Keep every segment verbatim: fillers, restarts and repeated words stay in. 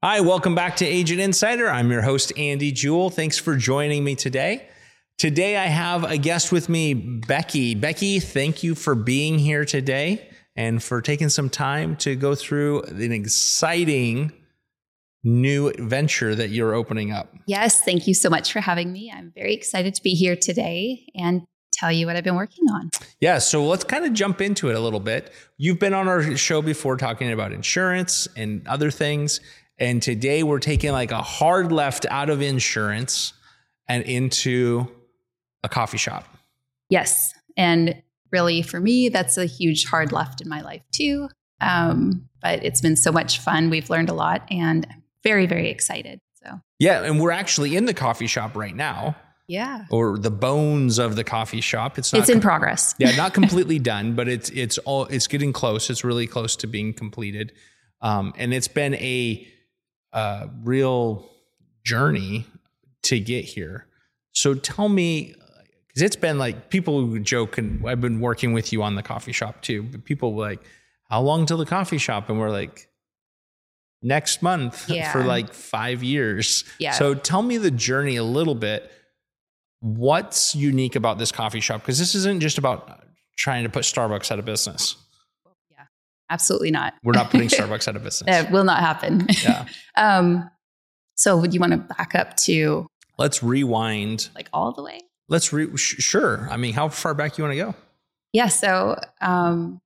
Hi, welcome back to Agent Insider. I'm your host, Andy Jewell. Thanks for joining me today. Today, I have a guest with me, Becky. Becky, thank you for being here today and for taking some time to go through an exciting new venture that you're opening up. Yes, thank you so much for having me. I'm very excited to be here today and tell you what I've been working on. Yeah, so let's kind of jump into it a little bit. You've been on our show before talking about insurance and other things. And today we're taking like a hard left out of insurance and into a coffee shop. Yes. And really for me, that's a huge hard left in my life too. Um, but it's been so much fun. We've learned a lot and I'm very, very excited. So yeah, and we're actually in the coffee shop right now. Yeah. Or the bones of the coffee shop. It's not It's in com- progress. Yeah, not completely done, but it's it's all it's getting close. It's really close to being completed. Um, and it's been a uh, real journey to get here. So tell me, because it's been like people joke, and I've been working with you on the coffee shop too, but people were like, how long till the coffee shop? And we're like, next month Yeah. for like five years. Yeah. So tell me the journey a little bit. What's unique about this coffee shop? Because this isn't just about trying to put Starbucks out of business. Yeah, absolutely not. We're not putting Starbucks out of business. That will not happen. Yeah. um, so would you want to back up to Let's rewind. like all the way? Let's re sh- sure. I mean, how far back you want to go? Yeah. So, um,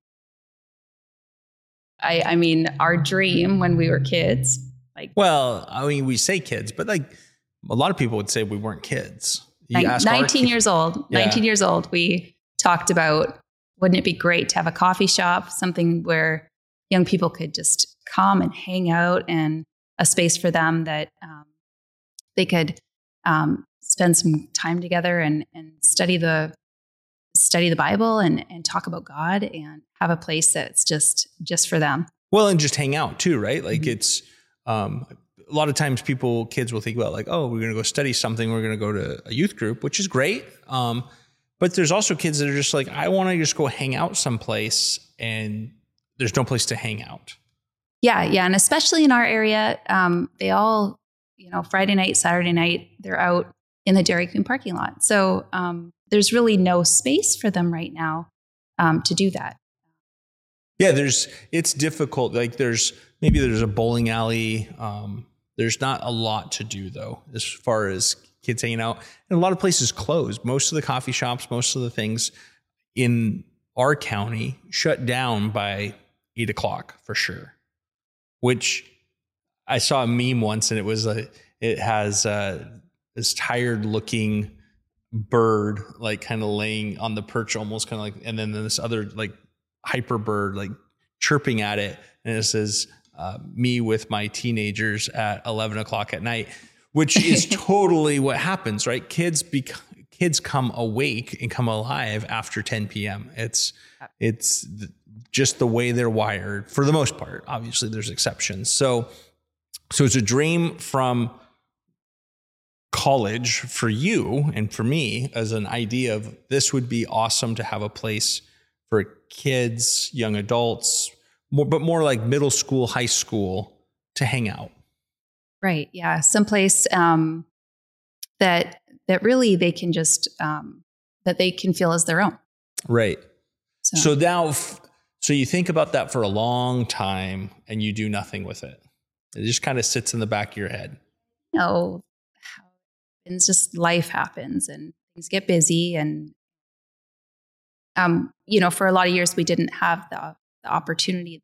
I, I mean, our dream when we were kids, like Well, I mean, we say kids, but like a lot of people would say we weren't kids. You nin- ask our nineteen ki- years old, Yeah. nineteen years old, we talked about, wouldn't it be great to have a coffee shop, something where young people could just come and hang out and a space for them that um, they could um, spend some time together and, and study the study the Bible and, and talk about God and have a place that's just just for them. Well, and just hang out too, right? Like Mhm. it's um, a lot of times people, kids will think about like, oh, we're going to go study something. We're going to go to a youth group, which is great. Um, but there's also kids that are just like, I want to just go hang out someplace and there's no place to hang out. Yeah, yeah. And especially in our area, um, they all, you know, Friday night, Saturday night, they're out in the Dairy Queen parking lot. So um, there's really no space for them right now um, to do that. Yeah, there's, it's difficult. Like there's, maybe there's a bowling alley. Um, there's not a lot to do though, as far as kids hanging out. And a lot of places closed. Most of the coffee shops, most of the things in our county shut down by eight o'clock for sure. Which I saw a meme once, and it was a, it has uh this tired looking bird, like kind of laying on the perch, almost kind of like, and then this other like hyper bird, like chirping at it. And it says, uh, me with my teenagers at eleven o'clock at night, which is totally what happens, right? Kids bec- kids come awake and come alive after ten p.m. It's, it's th- just the way they're wired for the most part. Obviously there's exceptions. So, so it's a dream from college for you and for me as an idea of this would be awesome to have a place for kids, young adults, more, but more like middle school, high school to hang out. Right. Yeah. Someplace um, that that really they can just um, that they can feel as their own. Right. So, So now, so you think about that for a long time and you do nothing with it. It just kind of sits in the back of your head. you know, how it's just life happens and things get busy and um, you know, for a lot of years we didn't have the, the opportunity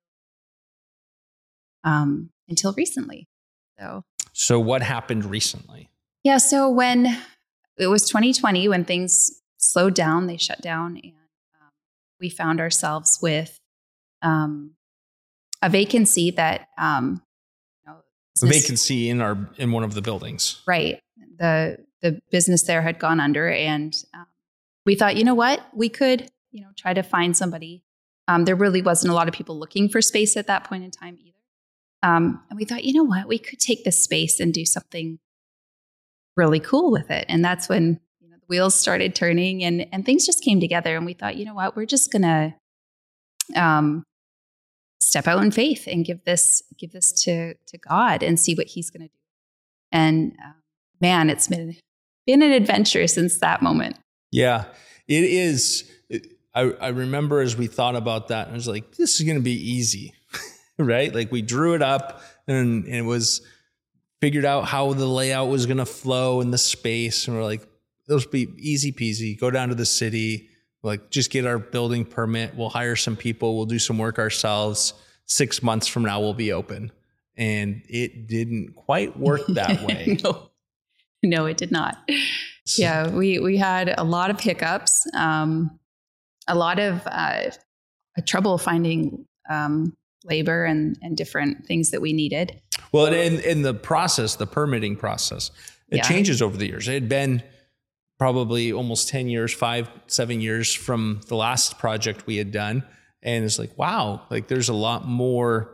that, um, until recently. So, So what happened recently? yeah. So when it was twenty twenty, when things slowed down, they shut down, and um, we found ourselves with um, a vacancy that um, you know, A business- vacancy in our in one of the buildings. right. The the business there had gone under, and um, we thought, you know what, we could, you know, try to find somebody. Um, there really wasn't a lot of people looking for space at that point in time either. Um, and we thought, you know what, we could take this space and do something really cool with it. And that's when, you know, the wheels started turning and, and things just came together. And we thought, you know what, we're just going to um, step out in faith and give this give this to to God and see what He's going to do. And uh, man, it's been been an adventure since that moment. Yeah, it is. I, I remember as we thought about that, I was like, this is going to be easy, right? Like we drew it up and, and it was figured out how the layout was going to flow in the space. And we're like, it'll be easy peasy. Go down to the city, like just get our building permit. We'll hire some people. We'll do some work ourselves. Six months from now, we'll be open. And it didn't quite work that way. no. no, it did not. So. Yeah, we, we had a lot of hiccups, um, a lot of uh, trouble finding um, labor and, and different things that we needed. Well, in, in the process, the permitting process, it yeah. changes over the years. It had been probably almost ten years, five, seven years from the last project we had done. And it's like, wow, like there's a lot more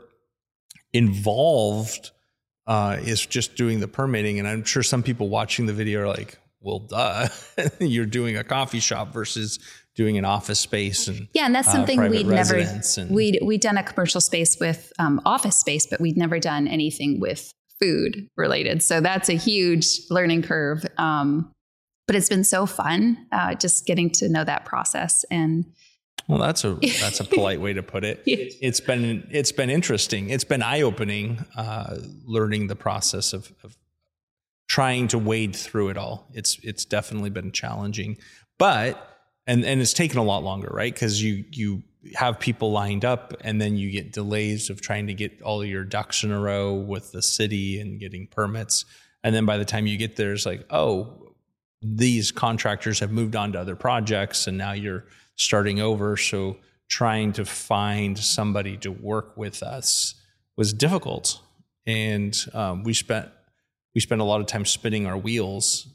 involved uh, is just doing the permitting. And I'm sure some people watching the video are like, well, duh, you're doing a coffee shop versus doing an office space. And yeah, and that's something uh, we'd never, and, we'd, we'd done a commercial space with um, office space, but we'd never done anything with food related. So that's a huge learning curve. Um, but it's been so fun uh, just getting to know that process. And well, that's a that's a polite way to put it. It's been it's been interesting. It's been eye-opening, uh, learning the process of, of trying to wade through it all. It's it's definitely been challenging, but and and it's taken a lot longer, right? Because you you have people lined up, and then you get delays of trying to get all your ducks in a row with the city and getting permits, and then by the time you get there, it's like, oh, these contractors have moved on to other projects, and now you're starting over. So trying to find somebody to work with us was difficult. And um, we spent we spent a lot of time spinning our wheels.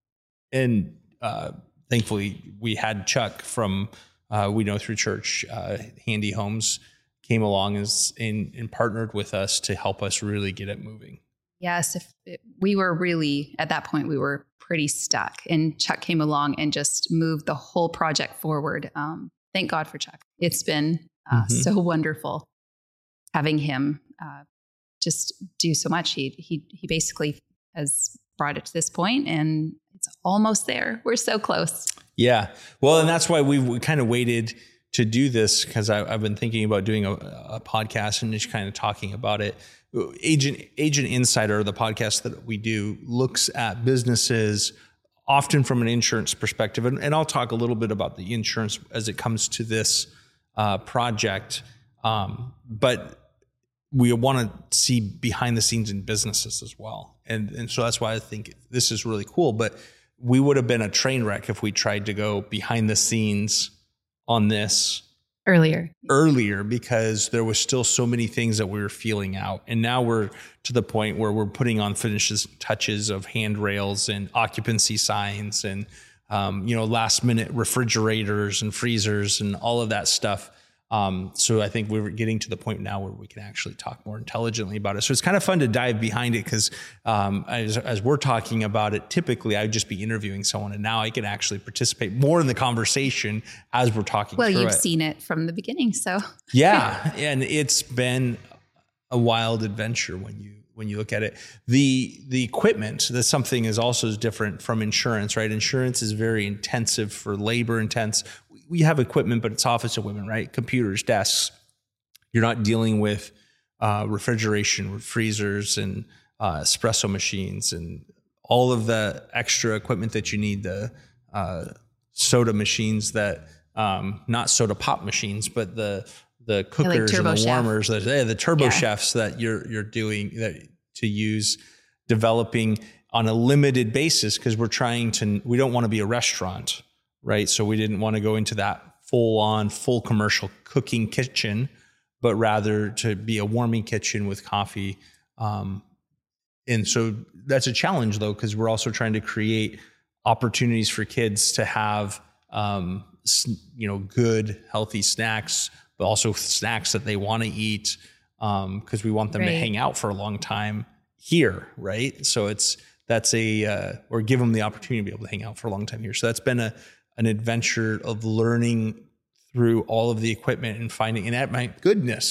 And uh, thankfully, we had Chuck from uh, We Know Through Church, uh, Handy Homes, came along as, and, and partnered with us to help us really get it moving. Yes, if it, we were really, at that point, we were pretty stuck. And Chuck came along and just moved the whole project forward. Um, thank God for Chuck. It's been uh, mm-hmm. so wonderful having him uh, just do so much. He he he basically has brought it to this point, and it's almost there. We're so close. Yeah. Well, and that's why we, we kind of waited to do this, because I've been thinking about doing a, a podcast and just kind of talking about it. Agent Agent Insider, the podcast that we do, looks at businesses often from an insurance perspective. And, and I'll talk a little bit about the insurance as it comes to this uh, project. Um, but we want to see behind the scenes in businesses as well. And, and so that's why I think this is really cool. But we would have been a train wreck if we tried to go behind the scenes on this Earlier. Earlier, because there was still so many things that we were feeling out. And now we're to the point where we're putting on finishes touches of handrails and occupancy signs and, um, you know, last minute refrigerators and freezers and all of that stuff. Um, so I think we're getting to the point now where we can actually talk more intelligently about it. So it's kind of fun to dive behind it, because um, as, as we're talking about it, typically I would just be interviewing someone, and now I can actually participate more in the conversation as we're talking well, through it. Well, you've seen it from the beginning, so. Yeah, and it's been a wild adventure when you when you look at it. The the equipment, that something is also different from insurance, right? Insurance is very intensive for labor intense. We have equipment, but it's office equipment, right? Computers, desks. You're not dealing with uh, refrigeration, freezers, and uh, espresso machines, and all of the extra equipment that you need. The uh, soda machines that, um, not soda pop machines, but the the cookers like and the warmers, the, yeah, the turbo yeah. chefs that you're you're doing that to use, developing on a limited basis, because we're trying to. We don't want to be a restaurant. Right. So we didn't want to go into that full on, full commercial cooking kitchen, but rather to be a warming kitchen with coffee. Um, and so that's a challenge, though, because we're also trying to create opportunities for kids to have, um, you know, good, healthy snacks, but also snacks that they want to eat, um, because we want them right. to hang out for a long time here. Right. So it's that's a uh, or give them the opportunity to be able to hang out for a long time here. So that's been a an adventure of learning through all of the equipment and finding, and at my goodness,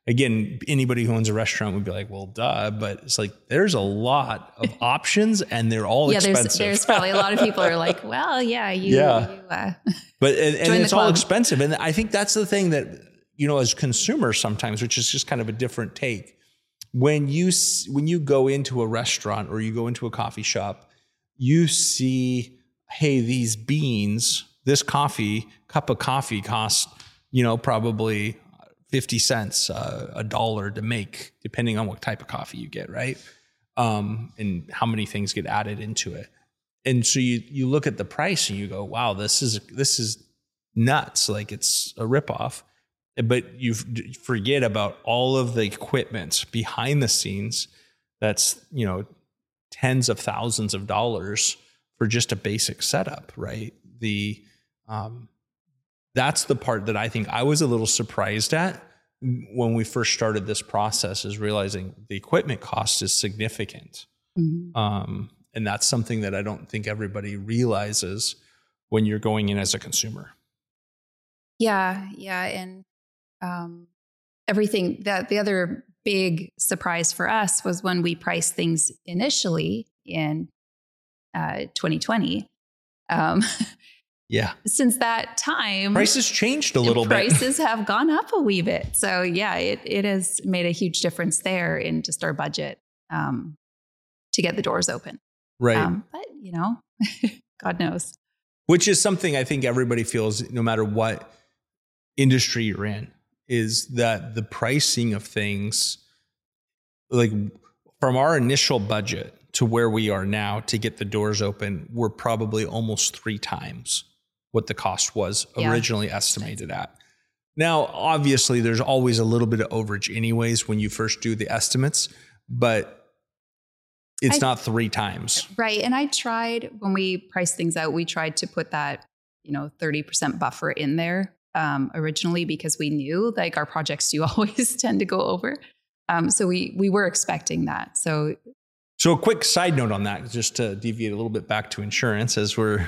again, anybody who owns a restaurant would be like, well, duh, but it's like, there's a lot of options and they're all yeah, expensive. There's, there's probably a lot of people are like, well, yeah, you, yeah. you uh, but, and, and it's club. all expensive. And I think that's the thing that, you know, as consumers sometimes, which is just kind of a different take, when you, when you go into a restaurant or you go into a coffee shop, you see, hey, these beans, this coffee, cup of coffee costs, you know, probably fifty cents, uh, a dollar to make, depending on what type of coffee you get, right? Um, and how many things get added into it. And so you you look at the price and you go, wow, this is this is nuts. Like it's a ripoff. But you forget about all of the equipment behind the scenes that's, you know, tens of thousands of dollars for just a basic setup, right? The um, that's the part that I think I was a little surprised at when we first started this process, is realizing the equipment cost is significant. Mm-hmm. Um, and that's something that I don't think everybody realizes when you're going in as a consumer. Yeah, yeah. And um, everything that the other big surprise for us was when we priced things initially in uh, twenty twenty. Um, yeah. Since that time, prices changed a little prices bit. Prices have gone up a wee bit. So yeah, it it has made a huge difference there in just our budget um, to get the doors open. Right. Um, but you know, God knows. Which is something I think everybody feels, no matter what industry you're in, is that the pricing of things, like from our initial budget to where we are now to get the doors open, we're probably almost three times what the cost was yeah. originally estimated at. Now, obviously, there's always a little bit of overage anyways when you first do the estimates, but it's I, not three times. Right. And I tried, when we priced things out, we tried to put that, you know, thirty percent buffer in there um, originally, because we knew like our projects do always tend to go over. Um, so we we were expecting that. So So a quick side note on that, just to deviate a little bit back to insurance, as we're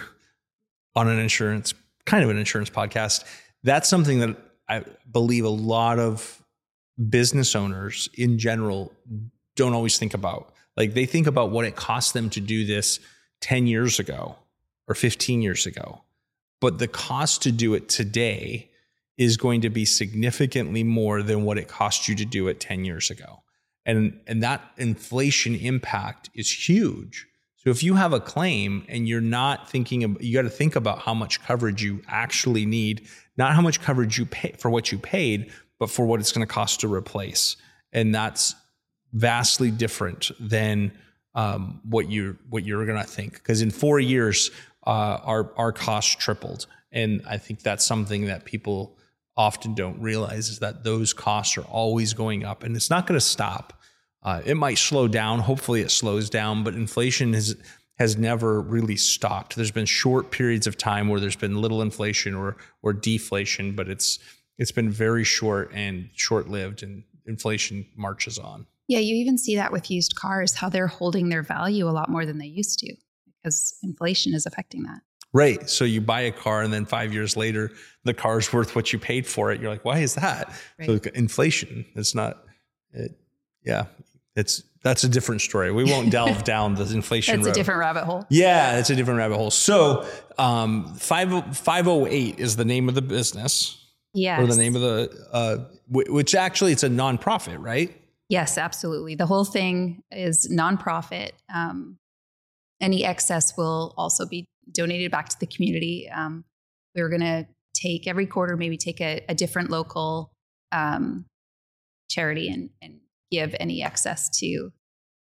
on an insurance, kind of an insurance podcast. That's something that I believe a lot of business owners in general don't always think about. Like they think about what it cost them to do this ten years ago or fifteen years ago. But the cost to do it today is going to be significantly more than what it cost you to do it ten years ago. And, and that inflation impact is huge. So if you have a claim and you're not thinking of, you got to think about how much coverage you actually need, not how much coverage you pay for what you paid, but for what it's going to cost to replace. And that's vastly different than um, what you what you're going to think. Because in four years, uh, our our costs tripled, and I think that's something that people often don't realize, is that those costs are always going up, and it's not going to stop. Uh, it might slow down. Hopefully, it slows down, but inflation has has never really stopped. There's been short periods of time where there's been little inflation or or deflation, but it's it's been very short and short-lived, and inflation marches on. Yeah, you even see that with used cars, how they're holding their value a lot more than they used to, because inflation is affecting that. Right. So you buy a car and then five years later, the car's worth what you paid for it. You're like, why is that? Right. So inflation, it's not, it, yeah, it's, that's a different story. We won't delve down the inflation It's road. a different rabbit hole. Yeah, it's a different rabbit hole. So um, five oh eight is the name of the business. Yes. Or the name of the, uh, w- which actually it's a nonprofit, right? Yes, absolutely. The whole thing is nonprofit. Um, any excess will also be donated back to the community. Um, we're going to take every quarter, maybe take a, a different local um, charity and, and give any excess to,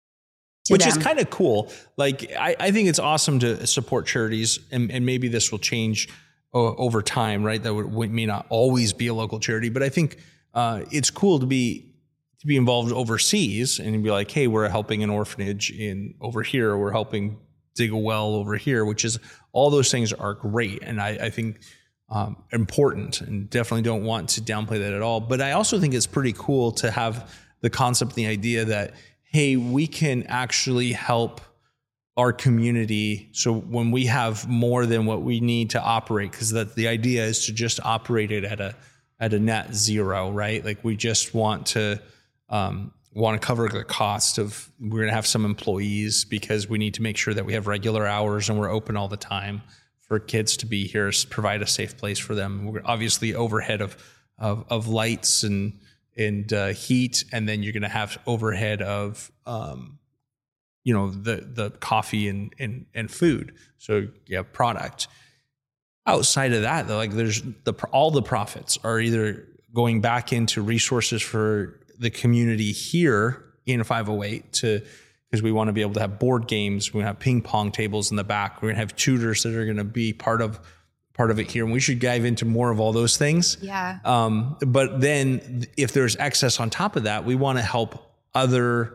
to Which them. is kind of cool. Like, I, I think it's awesome to support charities, and, and maybe this will change uh, over time, right? That would, may not always be a local charity, but I think uh, it's cool to be to be involved overseas and be like, hey, we're helping an orphanage in over here, or we're helping dig a well over here, which is, all those things are great. And I, I think um, important, and definitely don't want to downplay that at all. But I also think it's pretty cool to have the concept, the idea that, hey, we can actually help our community. So when we have more than what we need to operate, because that the idea is to just operate it at a at a net zero, right? Like we just want to um, want to cover the cost of, we're going to have some employees because we need to make sure that we have regular hours and we're open all the time for kids to be here, provide a safe place for them. We're obviously overhead of of, of lights and and uh, heat, and then you're going to have overhead of um, you know the the coffee and and and food. So you have product. Outside of that, though, like there's the all the profits are either going back into resources for the community here in five oh eight to. Because we want to be able to have board games, we have ping pong tables in the back. We're going to have tutors that are going to be part of part of it here, and we should dive into more of all those things. Yeah. Um, but then, if there's excess on top of that, we want to help other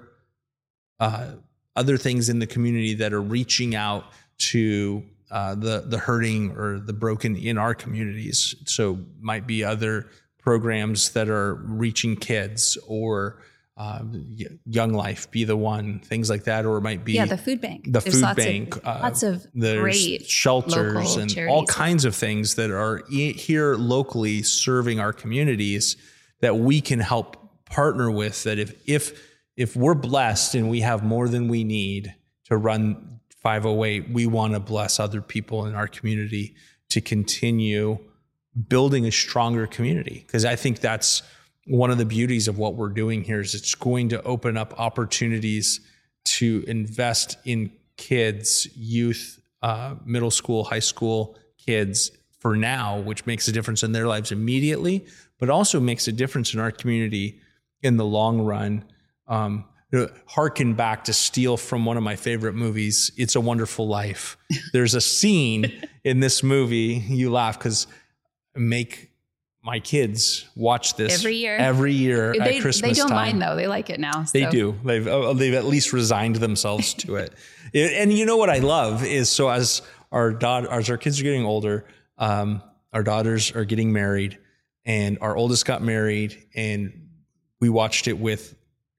uh, other things in the community that are reaching out to uh, the the hurting or the broken in our communities. So, might be other programs that are reaching kids or. Uh, Young Life, Be the One, things like that, or it might be yeah, the food bank. The There's food lots bank, of, uh, lots of there's great shelters and charities. all kinds of things that are e- here locally serving our communities that we can help partner with. That if if if we're blessed and we have more than we need to run five oh eight, we want to bless other people in our community to continue building a stronger community, because I think that's one of the beauties of what we're doing here is it's going to open up opportunities to invest in kids, youth, uh, middle school, high school kids for now, which makes a difference in their lives immediately, but also makes a difference in our community in the long run. Um, harken back to steal from one of my favorite movies, It's a Wonderful Life. There's a scene in this movie, you laugh because make my kids watch this every year. Every year they, at Christmas They don't time. mind though; they like it now. So. They do. They've uh, they've at least resigned themselves to it. And you know what I love is so as our daughter, as our kids are getting older, um, our daughters are getting married, and our oldest got married, and we watched it with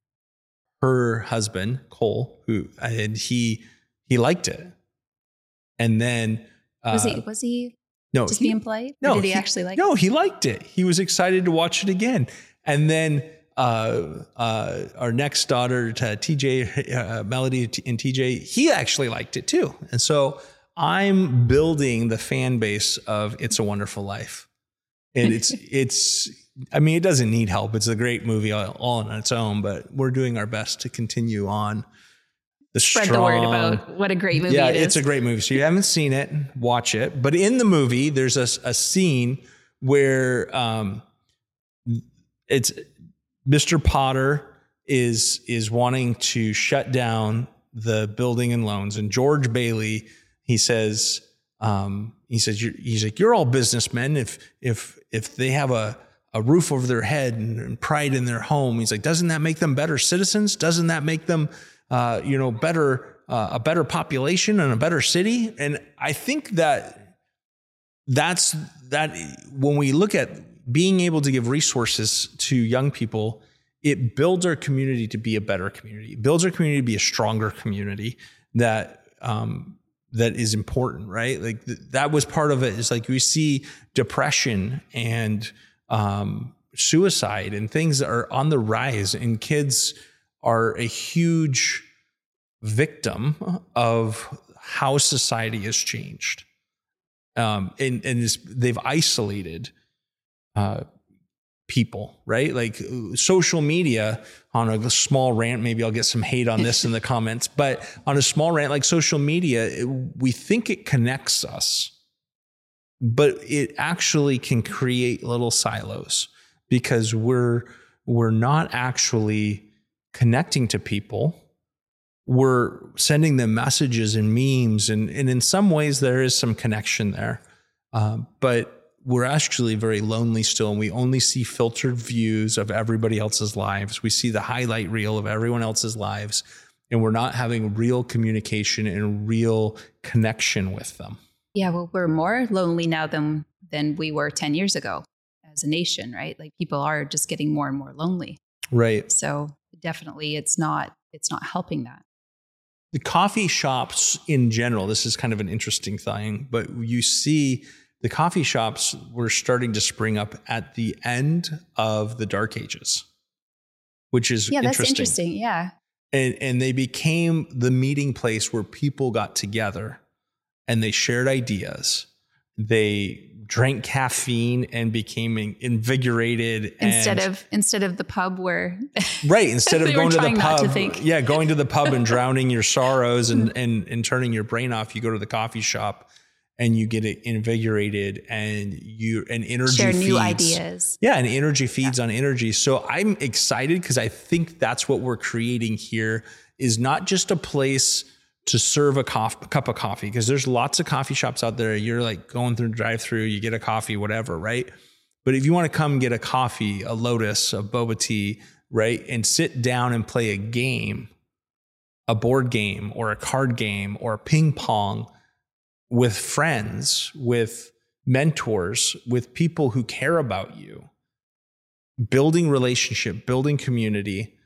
her husband Cole, who and he he liked it, and then uh, was he was he. No, just he, being polite? No, or did he, he actually like no, it? No, he liked it. He was excited to watch it again. And then uh, uh, our next daughter, T J, uh, Melody and T J, he actually liked it too. And so I'm building the fan base of It's a Wonderful Life. And it's, it's, I mean, it doesn't need help. It's a great movie all, all on its own, but we're doing our best to continue on. The Spread strong, the word about what a great movie yeah, it is. It's a great movie. So you haven't seen it, watch it. But in the movie, there's a, a scene where um, it's Mister Potter is is wanting to shut down the building and loans, and George Bailey, he says, um, he says, you're, he's like, you're all businessmen. If if if they have a a roof over their head and, and pride in their home, he's like, doesn't that make them better citizens? Doesn't that make them Uh, you know, better, uh, a better population and a better city? And I think that that's, that when we look at being able to give resources to young people, it builds our community to be a better community. It builds our community to be a stronger community that, um, that is important, right? Like th- that was part of it. It's like we see depression and, um, suicide and things that are on the rise, and kids are a huge victim of how society has changed. Um, and and is, they've isolated uh, people, right? Like social media, on a small rant, maybe I'll get some hate on this in the comments, but on a small rant, like social media, it, we think it connects us, but it actually can create little silos because we're we're not actually connecting to people. We're sending them messages and memes, and, and in some ways there is some connection there. Uh, but we're actually very lonely still, and we only see filtered views of everybody else's lives. We see the highlight reel of everyone else's lives, and we're not having real communication and real connection with them. Yeah, well, we're more lonely now than than we were ten years ago as a nation, right? Like people are just getting more and more lonely. Right. So definitely it's not it's not helping that. The coffee shops in general, this is kind of an interesting thing, but you see the coffee shops were starting to spring up at the end of the Dark Ages, which is yeah, interesting. that's interesting. Yeah. And, and they became the meeting place where people got together and they shared ideas. They drank caffeine and became invigorated. Instead and, of instead of the pub where right, instead of going to the pub, to think. yeah, going to the pub and drowning your sorrows and, and and turning your brain off, you go to the coffee shop and you get it invigorated and you and energy share feeds. new ideas. Yeah, and energy feeds yeah. on energy. So I'm excited because I think that's what we're creating here is not just a place to serve a, cof- a cup of coffee, because there's lots of coffee shops out there. You're like going through drive through, you get a coffee, whatever, right? But if you want to come get a coffee, a Lotus, a boba tea, right, and sit down and play a game, a board game or a card game or ping pong with friends, with mentors, with people who care about you, building relationship, building community,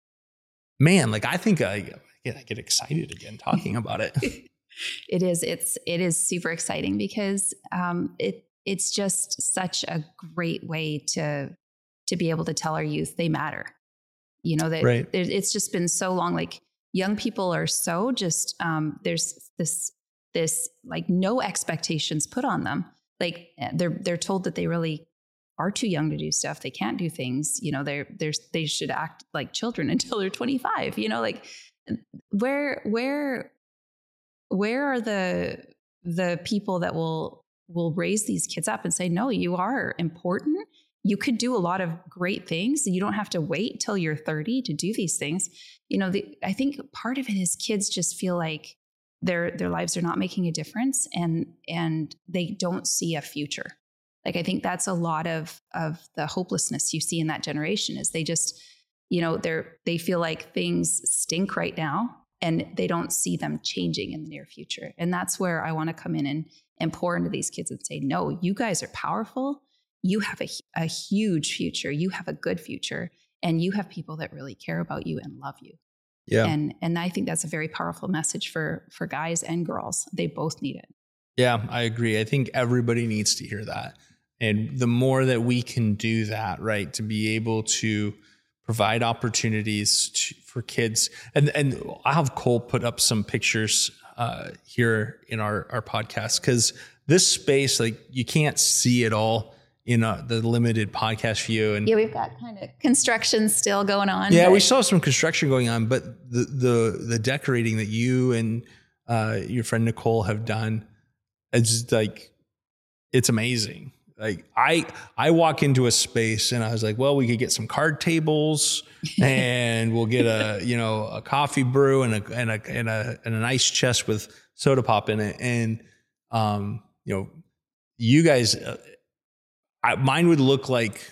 man, like I think I... Yeah, I get excited again talking about it. It is. It's it is super exciting because um, it it's just such a great way to to be able to tell our youth they matter. You know that right. it's just been so long. Like young people are so just um, there's this this like no expectations put on them. Like they're they're told that they really are too young to do stuff. They can't do things. You know they're they're they should act like children until they're twenty-five. You know like. Where where where are the the people that will will raise these kids up and say, no, you are important. You could do a lot of great things. You don't have to wait till you're thirty to do these things. You know, the, I think part of it is kids just feel like their their lives are not making a difference and and they don't see a future. Like I think that's a lot of of the hopelessness you see in that generation is they just You know, they're, they feel like things stink right now and they don't see them changing in the near future. And that's where I want to come in and, and pour into these kids and say, no, you guys are powerful. You have a, a huge future. You have a good future and you have people that really care about you and love you. Yeah. And, and I think that's a very powerful message for, for guys and girls. They both need it. Yeah, I agree. I think everybody needs to hear that. And the more that we can do that, right, to be able to provide opportunities to, for kids. And and I'll have Cole put up some pictures uh, here in our, our podcast because this space, like you can't see it all in uh, the limited podcast view. And yeah, we've got kind of construction still going on. Yeah, we saw some construction going on, but the the the decorating that you and uh, your friend Nicole have done, it's like, it's amazing. Like I, I walk into a space and I was like, well, we could get some card tables and we'll get a, you know, a coffee brew and a, and a, and a, and an ice chest with soda pop in it. And, um, you know, you guys, uh, I, mine would look like,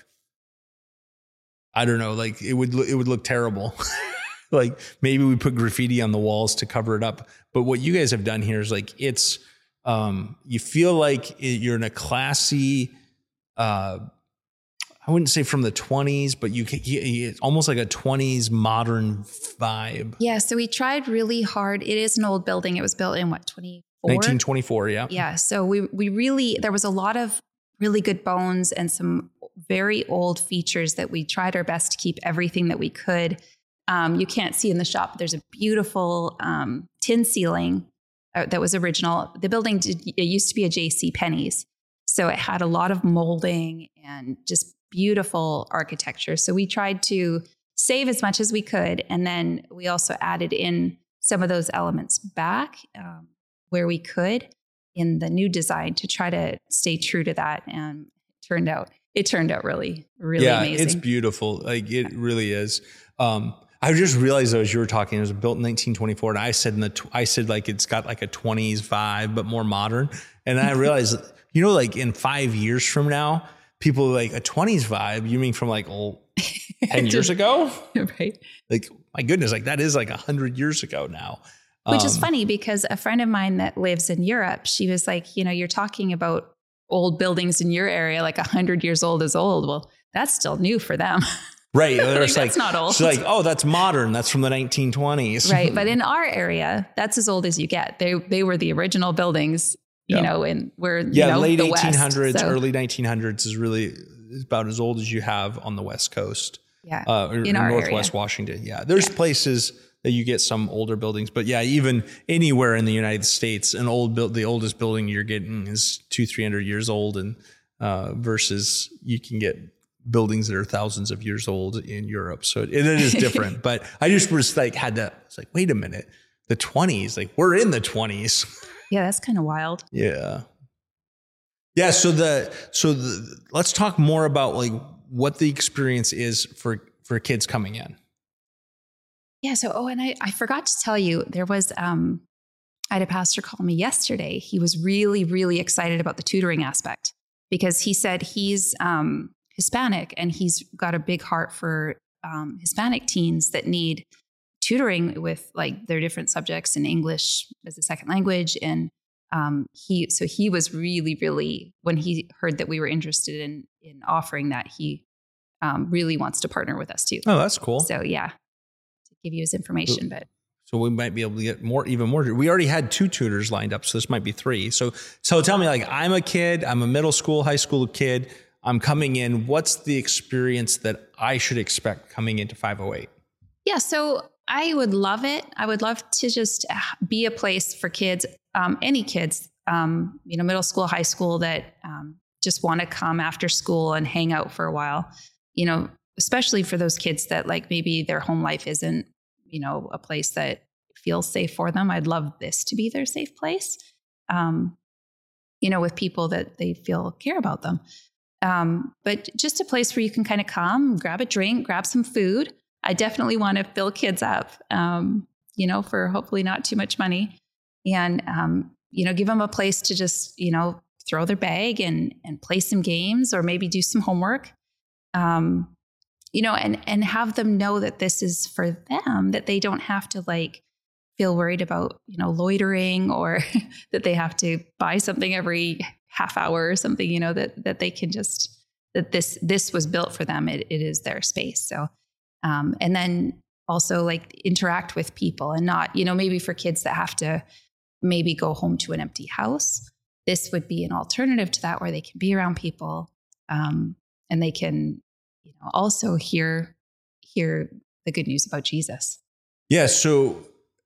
I don't know, like it would, it would look terrible. Like maybe we put graffiti on the walls to cover it up. But what you guys have done here is like, it's, um, you feel like it, you're in a classy, uh, I wouldn't say from the twenties, but you can, you, it's almost like a twenties modern vibe. Yeah. So we tried really hard. It is an old building. It was built in what, twenty-four? nineteen twenty-four. Yeah. Yeah. So we, we really, there was a lot of really good bones and some very old features that we tried our best to keep everything that we could. Um, you can't see in the shop, but there's a beautiful um, tin ceiling uh, that was original. The building did, it used to be a J C Penney's. So it had a lot of molding and just beautiful architecture. So we tried to save as much as we could. And then we also added in some of those elements back um, where we could in the new design to try to stay true to that. And it turned out, it turned out really, really yeah, amazing. It's beautiful. Like it really is. Um, I just realized though, as you were talking, it was built in nineteen twenty-four. And I said, in the, tw- I said like, it's got like a twenties vibe, but more modern. And I realized, you know, like in five years from now, people are like a twenties vibe. You mean from like, oh, ten years ago? Right. Like, my goodness, like that is like a hundred years ago now. Which um, is funny because a friend of mine that lives in Europe, she was like, you know, you're talking about old buildings in your area, like a hundred years old is old. Well, that's still new for them. Right. Like, like, that's not old. She's like, oh, that's modern. That's from the nineteen twenties. Right. But in our area, that's as old as you get. They they were the original buildings you Yeah. know, and we're, you Yeah, know, late the eighteen hundreds, West, so, early nineteen hundreds is really about as old as you have on the West Coast. yeah, Uh, or in our Northwest area. Washington. Yeah. There's Yeah. places that you get some older buildings, but yeah, even anywhere in the United States, an old build, the oldest building you're getting is two, three hundred years old. And, uh, versus you can get buildings that are thousands of years old in Europe. So it, it is different, but I just was like, had to, it's like, wait a minute, the twenties, like we're in the twenties. Yeah, that's kind of wild. Yeah. Yeah. So the, so the, let's talk more about like what the experience is for, for kids coming in. Yeah. So, oh, and I, I forgot to tell you, there was, um, I had a pastor call me yesterday. He was really, really excited about the tutoring aspect because he said he's um, Hispanic and he's got a big heart for um, Hispanic teens that need tutoring with like their different subjects in English as a second language. And um, he, so he was really, really, when he heard that we were interested in, in offering that, he um, really wants to partner with us too. Oh, that's cool. So yeah, to give you his information, but. So we might be able to get more, even more. We already had two tutors lined up, so this might be three. So, so tell me, like, I'm a kid, I'm a middle school, high school kid. I'm coming in. What's the experience that I should expect coming into five oh eight? Yeah, so I would love it. I would love to just be a place for kids, um, any kids, um, you know, middle school, high school that um, just want to come after school and hang out for a while. You know, especially for those kids that like maybe their home life isn't, you know, a place that feels safe for them. I'd love this to be their safe place, um, you know, with people that they feel care about them. Um, but just a place where you can kind of come, grab a drink, grab some food. I definitely want to fill kids up, um, you know, for hopefully not too much money, and, um, you know, give them a place to just, you know, throw their bag and, and play some games or maybe do some homework. Um, you know, and, and have them know that this is for them, that they don't have to like feel worried about, you know, loitering or that they have to buy something every half hour or something, you know, that, that they can just, that this, this was built for them. It, it is their space. So, um, and then also like interact with people and not, you know, maybe for kids that have to maybe go home to an empty house, this would be an alternative to that where they can be around people, um, and they can, you know, also hear hear the good news about Jesus. Yeah, so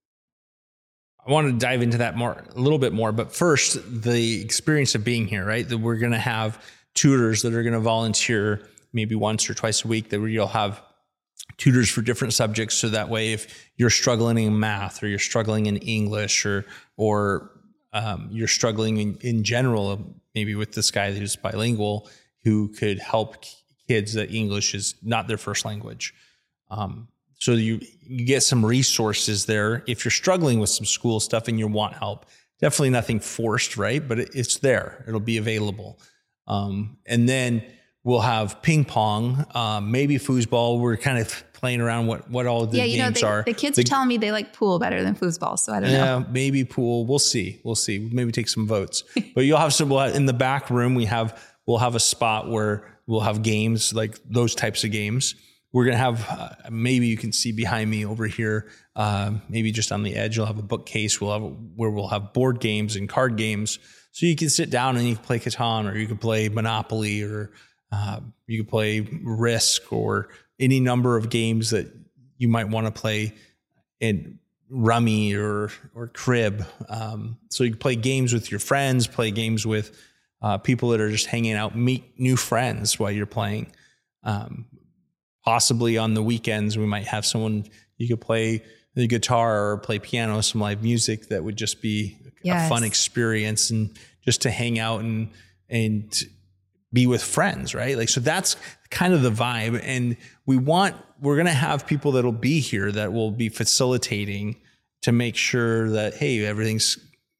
I want to dive into that more, a little bit more. But first, the experience of being here, right? That we're going to have tutors that are going to volunteer maybe once or twice a week. That you'll have tutors for different subjects, so that way, if you're struggling in math or you're struggling in English or or um, you're struggling in, in general, maybe with this guy who's bilingual, who could help kids that English is not their first language. Um, so you, you get some resources there. If you're struggling with some school stuff and you want help, definitely nothing forced, right? But it, it's there. It'll be available. Um, and then we'll have ping pong, um, maybe foosball. We're kind of playing around what, what all the yeah, you games know, they, are. The kids the, are telling me they like pool better than foosball, so I don't yeah, know. Yeah, maybe pool. We'll see. We'll see. Maybe take some votes. But you'll have some, we'll have, in the back room, we have, we'll have a spot where we'll have games, like those types of games. We're going to have, uh, maybe you can see behind me over here, uh, maybe just on the edge, you'll have a bookcase. We'll have, where we'll have board games and card games. So you can sit down and you can play Catan, or you can play Monopoly, or uh, you can play Risk, or any number of games that you might want to play in Rummy or, or Crib. Um, so you can play games with your friends, play games with uh, people that are just hanging out, meet new friends while you're playing. Um, possibly on the weekends, we might have someone you could play the guitar or play piano, some live music that would just be yes. a fun experience, and just to hang out and, and be with friends, right? Like, so that's kind of the vibe. And we want, we're going to have people that'll be here that will be facilitating to make sure that, hey, everything's,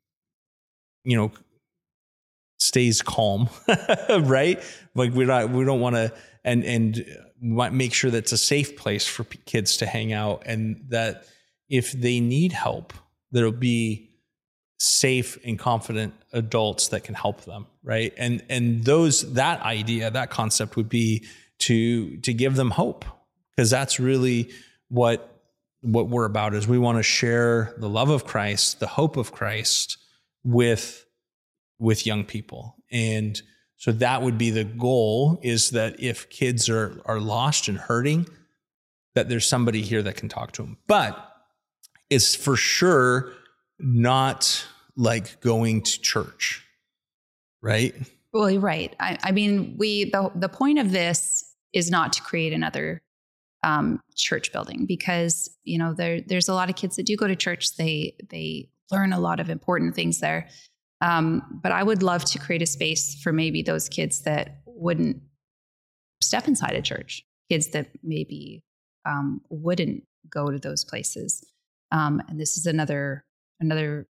you know, stays calm, right? Like we're not, we don't want to, and, and might make sure that it's a safe place for p- kids to hang out, and that if they need help, there'll be safe and confident adults that can help them. Right. And, and those, that idea, that concept would be to, to give them hope, because that's really what, what we're about, is we want to share the love of Christ, the hope of Christ with with young people. And so that would be the goal, is that if kids are, are lost and hurting, that there's somebody here that can talk to them. But it's for sure not like going to church, right? Well, you're right. I, I mean, we the, the point of this is not to create another um, church building, because, you know, there there's a lot of kids that do go to church. They they learn a lot of important things there. Um, but I would love to create a space for maybe those kids that wouldn't step inside a church, kids that maybe um, wouldn't go to those places. Um, and this is another another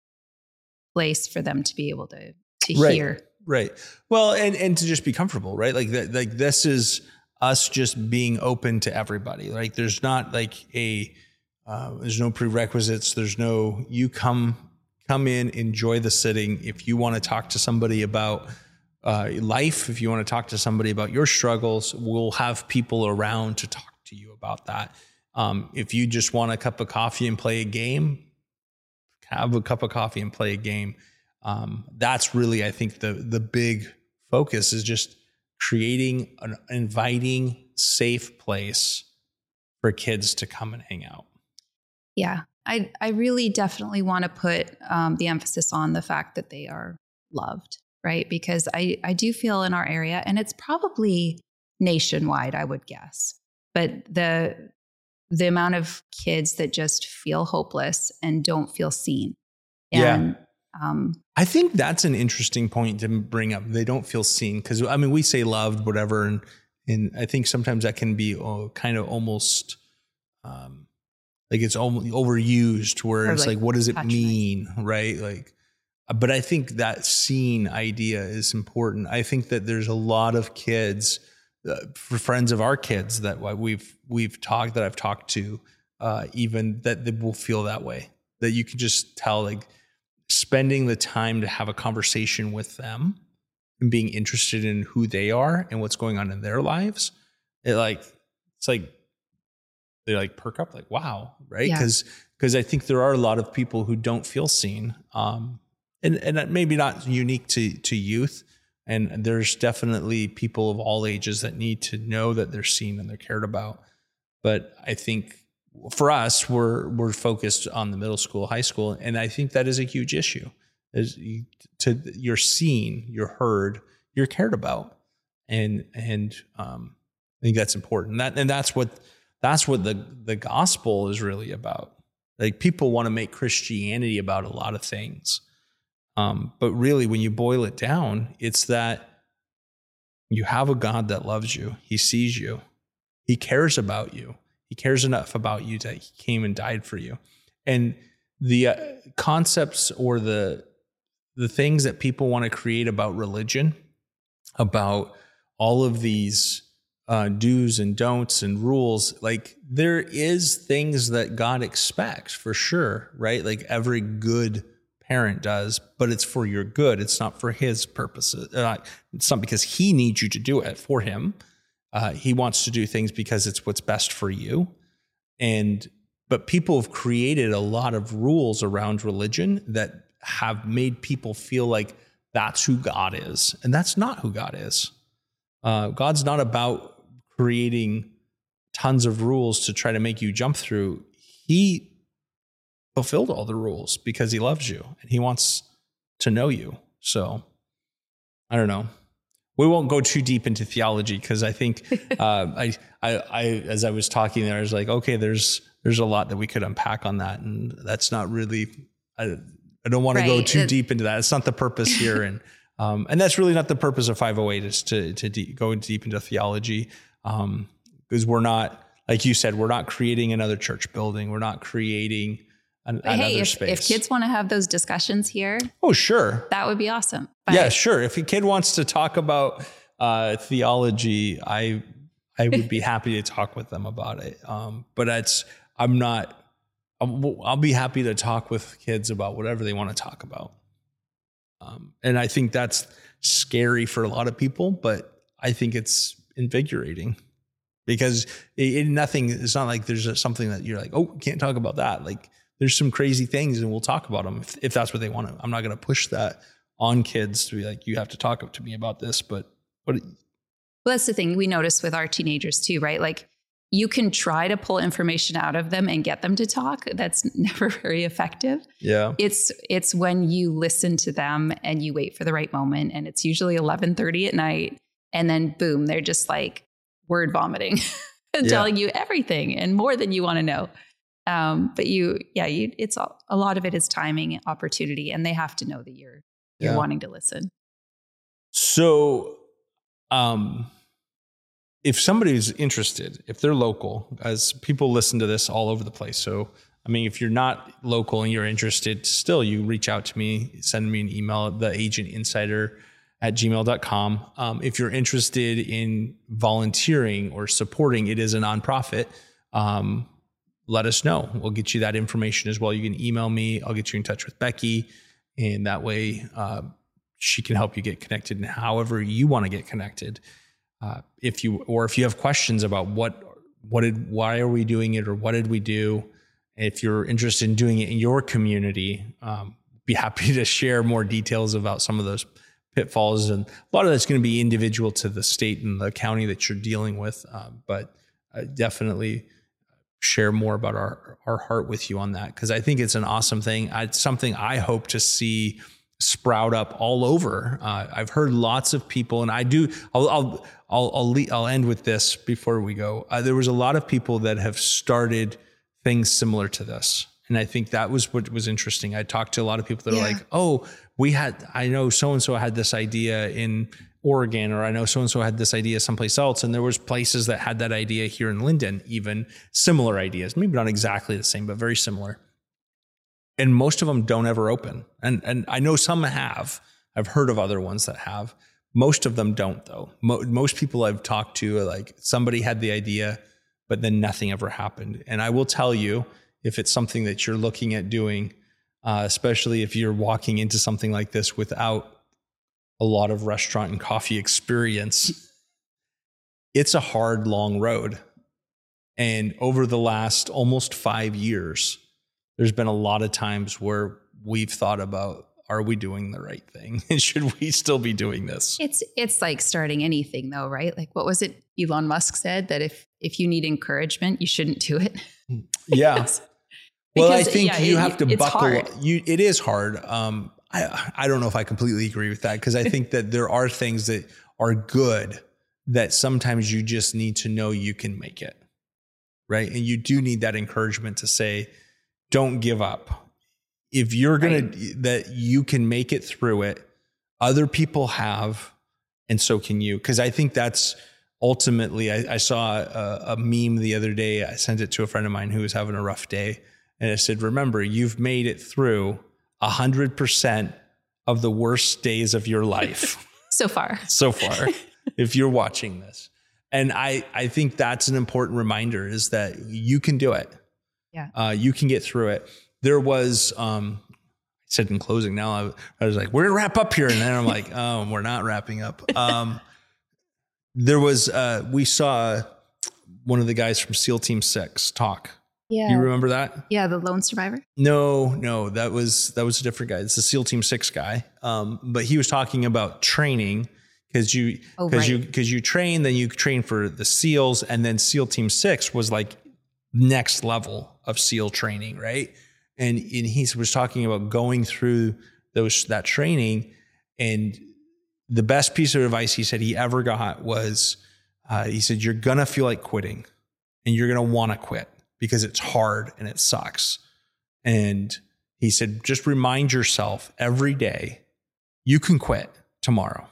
place for them to be able to to right, hear. Right. Well, and and to just be comfortable, right? Like that. Like this is us just being open to everybody. Like there's not like a uh, there's no prerequisites. There's no you come. Come in, enjoy the sitting. If you want to talk to somebody about uh, life, if you want to talk to somebody about your struggles, we'll have people around to talk to you about that. Um, if you just want a cup of coffee and play a game, have a cup of coffee and play a game. Um, that's really, I think, the the big focus is just creating an inviting, safe place for kids to come and hang out. Yeah. I, I really definitely want to put um, the emphasis on the fact that they are loved, right? Because I, I do feel in our area, and it's probably nationwide, I would guess, but the the amount of kids that just feel hopeless and don't feel seen. And, yeah. Um, I think that's an interesting point to bring up. They don't feel seen, because, I mean, we say loved, whatever, and and I think sometimes that can be oh, kind of almost... Um, Like it's almost overused, where or it's like, like, what does it mean? Right. Like, but I think that scene idea is important. I think that there's a lot of kids, uh, for friends of our kids that we've, we've talked, that I've talked to, uh, even that they will feel that way, that you can just tell, like spending the time to have a conversation with them and being interested in who they are and what's going on in their lives. It like, it's like, they like perk up, like, wow. Right. Yeah. Cause, cause I think there are a lot of people who don't feel seen. Um, and, and that maybe not unique to, to youth. And there's definitely people of all ages that need to know that they're seen and they're cared about. But I think for us, we're, we're focused on the middle school, high school. And I think that is a huge issue, is you, to you're seen, you're heard, you're cared about. And, and, um, I think that's important. That, and that's what, That's what the, the gospel is really about. Like, people want to make Christianity about a lot of things. Um, but really, when you boil it down, it's that you have a God that loves you. He sees you. He cares about you. He cares enough about you that he came and died for you. And the uh, concepts or the, the things that people want to create about religion, about all of these Uh, do's and don'ts and rules, like there is things that God expects for sure, right? Like every good parent does, but it's for your good. It's not for his purposes. Uh, it's not because he needs you to do it for him. Uh, he wants to do things because it's what's best for you. And, but people have created a lot of rules around religion that have made people feel like that's who God is. And that's not who God is. Uh, God's not about creating tons of rules to try to make you jump through. He fulfilled all the rules because he loves you and he wants to know you. So I don't know. We won't go too deep into theology, because I think uh, I, I, I, as I was talking there, I was like, okay, there's there's a lot that we could unpack on that, and that's not really. I, I don't want right. to go too it, deep into that. It's not the purpose here, and um, and that's really not the purpose of five oh eight, is to to de- go deep into theology. Um, because we're not, like you said, we're not creating another church building. We're not creating an, another hey, if, space. If kids want to have those discussions here, oh sure, that would be awesome. But yeah, sure. If a kid wants to talk about uh, theology, I I would be happy to talk with them about it. Um, but it's I'm not. I'll, I'll be happy to talk with kids about whatever they want to talk about. Um, and I think that's scary for a lot of people, but I think it's invigorating, because it, it, nothing, it's not like there's a, something that you're like, oh, can't talk about that. Like, there's some crazy things and we'll talk about them if, if that's what they want to. I'm not going to push that on kids to be like, you have to talk to me about this. But what? Well, that's the thing we notice with our teenagers too, right? Like you can try to pull information out of them and get them to talk. That's never very effective. Yeah. It's it's when you listen to them and you wait for the right moment. And it's usually eleven thirty at night. And then boom, they're just like word vomiting and Yeah. telling you everything and more than you want to know. Um, but you, yeah, you, it's a, a lot of it is timing, opportunity, and they have to know that you're you're Yeah. wanting to listen. So, um, if somebody's interested, if they're local, as people listen to this all over the place. So, I mean, if you're not local and you're interested, still you reach out to me, send me an email at the agent insider at gmail dot com. Um, if you're interested in volunteering or supporting, it is a nonprofit. Um, let us know. We'll get you that information as well. You can email me. I'll get you in touch with Becky. And that way, uh, she can help you get connected in however you want to get connected. Uh, if you, or if you have questions about what, what did, why are we doing it, or what did we do? If you're interested in doing it in your community, um, be happy to share more details about some of those pitfalls. And a lot of that's going to be individual to the state and the county that you're dealing with. Um, but I definitely share more about our, our heart with you on that. Cause I think it's an awesome thing. I, it's something I hope to see sprout up all over. Uh, I've heard lots of people, and I do, I'll, I'll, I'll, I'll, le- I'll end with this before we go. Uh, there was a lot of people that have started things similar to this. And I think that was what was interesting. I talked to a lot of people that Yeah. are like, oh, we had, I know so-and-so had this idea in Oregon, or I know so-and-so had this idea someplace else. And there was places that had that idea here in Linden, even similar ideas, maybe not exactly the same, but very similar. And most of them don't ever open. And, and I know some have, I've heard of other ones that have. Most of them don't though. Mo- most people I've talked to are like, somebody had the idea, but then nothing ever happened. And I will tell you, if it's something that you're looking at doing, uh, especially if you're walking into something like this without a lot of restaurant and coffee experience, it's a hard, long road. And over the last almost five years, there's been a lot of times where we've thought about, are we doing the right thing? And should we still be doing this? It's it's like starting anything though, right? Like what was it Elon Musk said, that if if you need encouragement, you shouldn't do it. Yeah. Because- Well, I because, think yeah, you it- have to it's buckle. hard. You, it is hard. Um, I, I don't know if I completely agree with that, because I think that there are things that are good that sometimes you just need to know you can make it, right? And you do need that encouragement to say, don't give up. If you're going Right. to, that you can make it through it, other people have, and so can you. Because I think that's ultimately, I, I saw a, a meme the other day. I sent it to a friend of mine who was having a rough day. And it said, remember, you've made it through one hundred percent of the worst days of your life So far. so far, if you're watching this. And I, I think that's an important reminder, is that you can do it. Yeah. Uh, you can get through it. There was, um, I said in closing now, I, I was like, we're going to wrap up here. And then I'm like, oh, we're not wrapping up. Um, there was, uh, we saw one of the guys from SEAL Team Six talk. Yeah. Do you remember that? Yeah, the lone survivor. No, no, that was that was a different guy. It's the SEAL Team Six guy. Um, but he was talking about training, because you Oh, because you right. because you train, then you train for the SEALs, and then SEAL Team Six was like next level of SEAL training, right? And and he was talking about going through those that training, and the best piece of advice he said he ever got was, uh, he said, you're gonna feel like quitting, and you're gonna want to quit, because it's hard and it sucks. And he said, just remind yourself every day, you can quit tomorrow.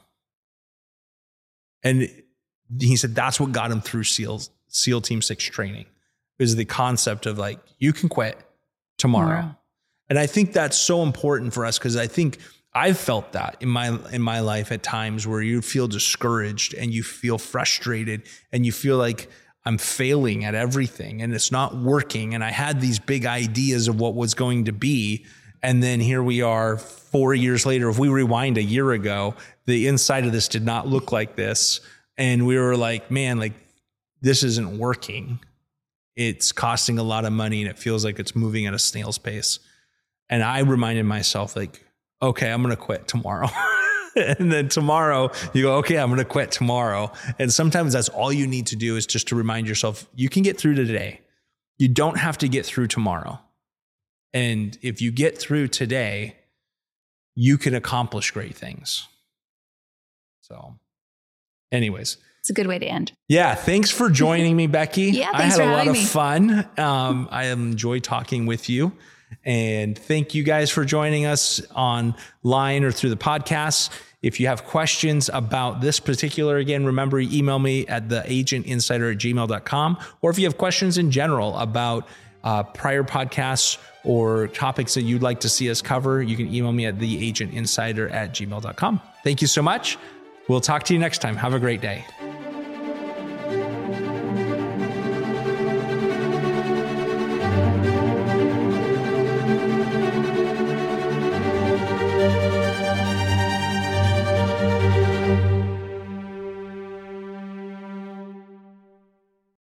And he said, that's what got him through SEALs, SEAL Team Six training, is the concept of like, you can quit tomorrow. Tomorrow. And I think that's so important for us, because I think I've felt that in my, in my life at times, where you feel discouraged and you feel frustrated and you feel like, I'm failing at everything and it's not working. And I had these big ideas of what was going to be. And then here we are four years later. If we rewind a year ago, the inside of this did not look like this. And we were like, man, like this isn't working. It's costing a lot of money and it feels like it's moving at a snail's pace. And I reminded myself, like, okay, I'm going to quit tomorrow. And then tomorrow you go, okay, I'm going to quit tomorrow. And sometimes that's all you need to do is just to remind yourself, you can get through today. You don't have to get through tomorrow. And if you get through today, you can accomplish great things. So anyways. It's a good way to end. Yeah. Thanks for joining me, Becky. Yeah, I thanks had for a lot having of me. fun. Um, I enjoyed talking with you. And thank you guys for joining us online or through the podcast. If you have questions about this particular, again, remember, email me at the agent insider at gmail dot com. Or if you have questions in general about uh, prior podcasts or topics that you'd like to see us cover, you can email me at the agent insider at gmail dot com. Thank you so much. We'll talk to you next time. Have a great day.